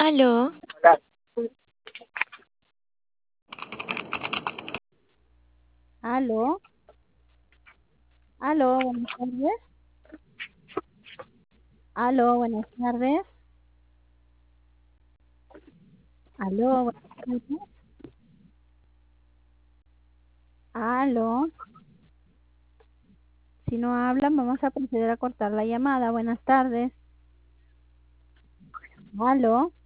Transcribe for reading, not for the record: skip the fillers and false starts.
Aló, Aló, aló, buenas tardes. Aló, buenas tardes. Aló, buenas tardes. Aló, si no hablan, vamos a proceder a cortar la llamada. Buenas tardes. Aló.